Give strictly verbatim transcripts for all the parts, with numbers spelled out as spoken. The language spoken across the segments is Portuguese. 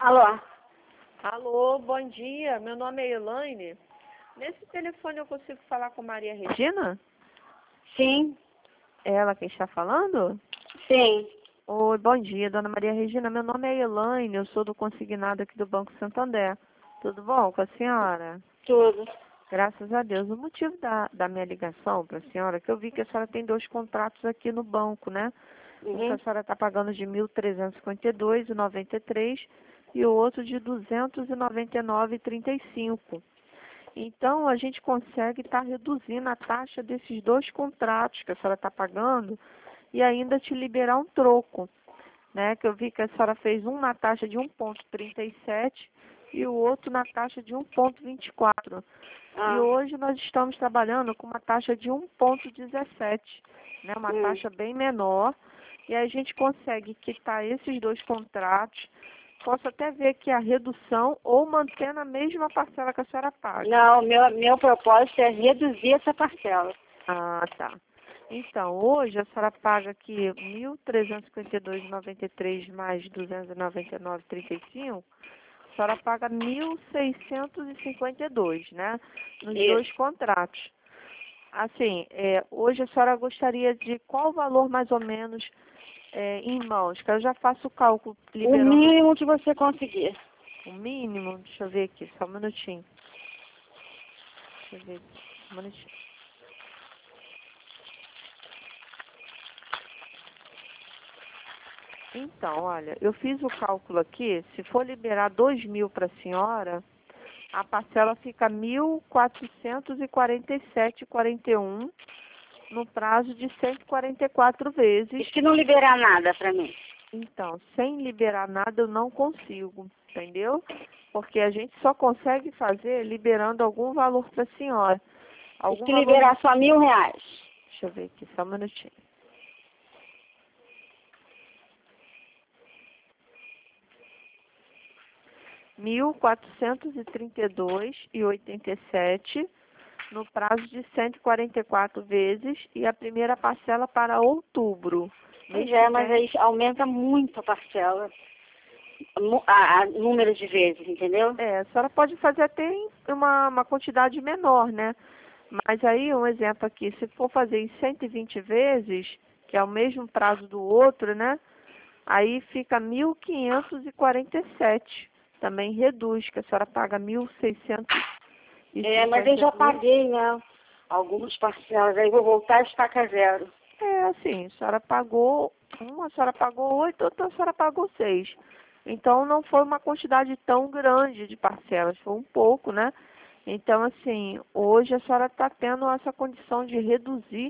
Alô? Alô, bom dia. Meu nome é Elaine. Nesse telefone eu consigo falar com Maria Regina? Sim, É ela quem está falando? sim. Oi, bom dia, dona Maria Regina. Meu nome é Elaine, eu sou do consignado aqui do Banco Santander. Tudo bom com a senhora? Tudo. Graças a Deus. O motivo da, da minha ligação para a senhora é que eu vi que a senhora tem dois contratos aqui no banco, né? Um que Uhum. a senhora está pagando de mil trezentos e cinquenta e dois reais e noventa e três centavos e o outro de duzentos e noventa e nove reais e trinta e cinco centavos. Então, a gente consegue estar reduzindo a taxa desses dois contratos que a senhora está pagando e ainda te liberar um troco, né? Que eu vi que a senhora fez um na taxa de um vírgula trinta e sete e o outro na taxa de um vírgula vinte e quatro. E Ah, hoje nós estamos trabalhando com uma taxa de um vírgula dezessete, né? Uma hum. taxa bem menor. E aí a gente consegue quitar esses dois contratos. Posso até ver aqui a redução ou manter na mesma parcela que a senhora paga. Não, meu, meu propósito é reduzir essa parcela. Ah, tá. Então, hoje a senhora paga aqui mil trezentos e cinquenta e dois reais e noventa e três centavos mais duzentos e noventa e nove reais e trinta e cinco centavos. A senhora paga mil seiscentos e cinquenta e dois reais, né? Nos dois Isso. contratos. Assim, é, hoje a senhora gostaria de qual valor mais ou menos é, em mãos? Que eu já faço o cálculo O liberando mínimo que você conseguir. o mínimo. Deixa eu ver aqui, só um minutinho. Deixa eu ver aqui, só um minutinho. Então, olha, eu fiz o cálculo aqui, se for liberar dois mil para a senhora, a parcela fica mil quatrocentos e quarenta e sete reais e quarenta e um centavos no prazo de cento e quarenta e quatro E vezes. se não liberar nada pra mim? Então, sem liberar nada eu não consigo, entendeu? Porque a gente só consegue fazer liberando algum valor para a senhora. E Algum se valor, liberar só mil reais? deixa eu ver aqui, só um minutinho. mil quatrocentos e trinta e dois reais e oitenta e sete centavos no prazo de cento e quarenta e quatro vezes e a primeira parcela para outubro. Pois Mês que é, mas vem, aí aumenta muito a parcela. Mu- A, a número de vezes, entendeu? é, a senhora pode fazer até em uma, uma quantidade menor, né? Mas aí, um exemplo aqui, se for fazer em cento e vinte vezes, que é o mesmo prazo do outro, né? Aí fica mil quinhentos e quarenta e sete. Também reduz, que a senhora paga mil seiscentos e É, mas eu cinquenta já e dois. paguei, né? Algumas parcelas. Aí vou voltar a estaca zero. É assim, a senhora pagou um, a senhora pagou oito, outra a senhora pagou seis. Então não foi uma quantidade tão grande de parcelas, foi um pouco, né? Então, assim, hoje a senhora está tendo essa condição de reduzir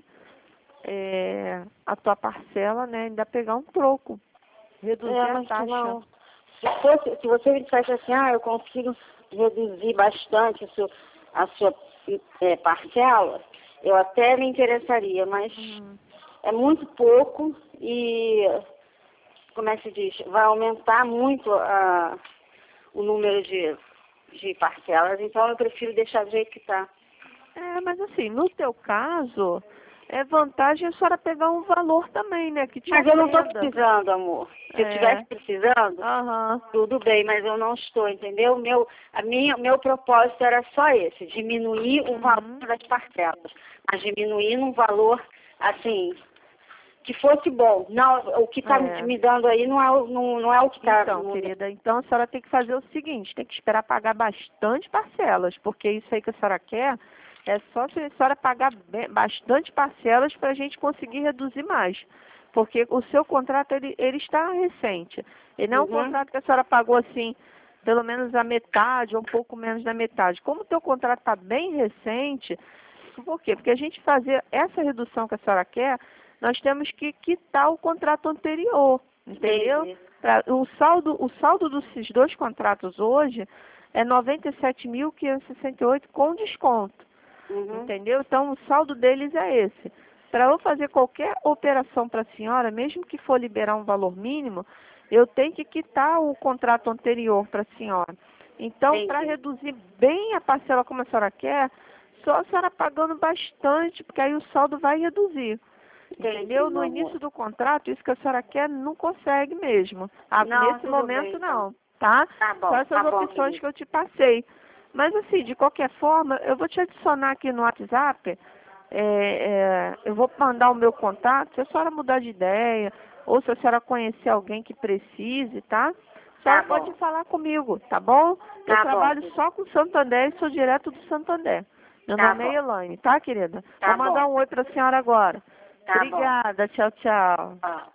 é, a tua parcela, né? Ainda pegar um troco, reduzir É, a mas que taxa. não. Se, fosse, se você me dissesse assim, ah, eu consigo reduzir bastante a sua, a sua é, parcela, eu até me interessaria, mas Hum, é muito pouco e, como é que se diz, vai aumentar muito a, o número de, de parcelas, então eu prefiro deixar do jeito que está. É, mas assim, no teu caso, é vantagem a senhora pegar um valor também, né? Que te Mas eu não estou atenda. precisando, amor. Se eu É, estivesse precisando, aham. tudo bem, mas eu não estou, entendeu? Meu, a minha, meu propósito era só esse, diminuir o valor Uhum. das parcelas, mas diminuir num valor, assim, que fosse bom. Não, o que está É. me dando aí não é, o- não, não é o que está... Então, querida, então a senhora tem que fazer o seguinte, tem que esperar pagar bastante parcelas, porque isso aí que a senhora quer é só se a senhora pagar be- bastante parcelas para a gente conseguir reduzir mais. Porque o seu contrato, ele, ele está recente. Ele não é um Uhum, contrato que a senhora pagou assim, pelo menos a metade ou um pouco menos da metade. Como o teu contrato está bem recente, por quê? Porque a gente fazer essa redução que a senhora quer, nós temos que quitar o contrato anterior, entendeu? entendi. Pra- o saldo, o saldo desses dois contratos hoje é noventa e sete mil quinhentos e sessenta e oito com desconto, Uhum, entendeu? Então o saldo deles é esse. Para eu fazer qualquer operação para a senhora, mesmo que for liberar um valor mínimo, eu tenho que quitar o contrato anterior para a senhora. Então, para entendi. reduzir bem a parcela como a senhora quer, só a senhora pagando bastante, porque aí o saldo vai reduzir. Entendi, Entendeu? meu No amor. início do contrato, isso que a senhora quer, não consegue mesmo. Ah, Não, nesse tudo bem, momento, então. não. tá? Tá bom, São essas tá bom, opções querida. que eu te passei. Mas assim, de qualquer forma, eu vou te adicionar aqui no WhatsApp, é, é, eu vou mandar o meu contato, se a senhora mudar de ideia, ou se a senhora conhecer alguém que precise, tá? A senhora Tá pode bom. falar comigo, tá bom? Eu Tá bom, trabalho querida. só com Santander e sou direto do Santander. Meu Tá nome é bom. Elaine, tá, querida? Tá Vou mandar bom. um oi para a senhora agora. Tá bom. Obrigada, tchau, tchau. Ó.